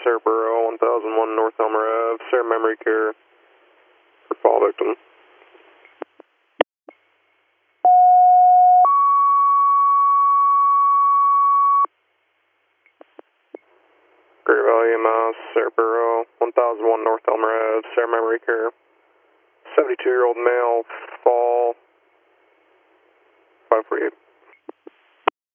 Cerebro, 1001 North Elmer Ave, Sarah Memory Care for fall victim. Great Valley EMS, Cerebro, 1001 North Elmer Ave, Sarah Memory Care. 72-year-old male, fall, 548.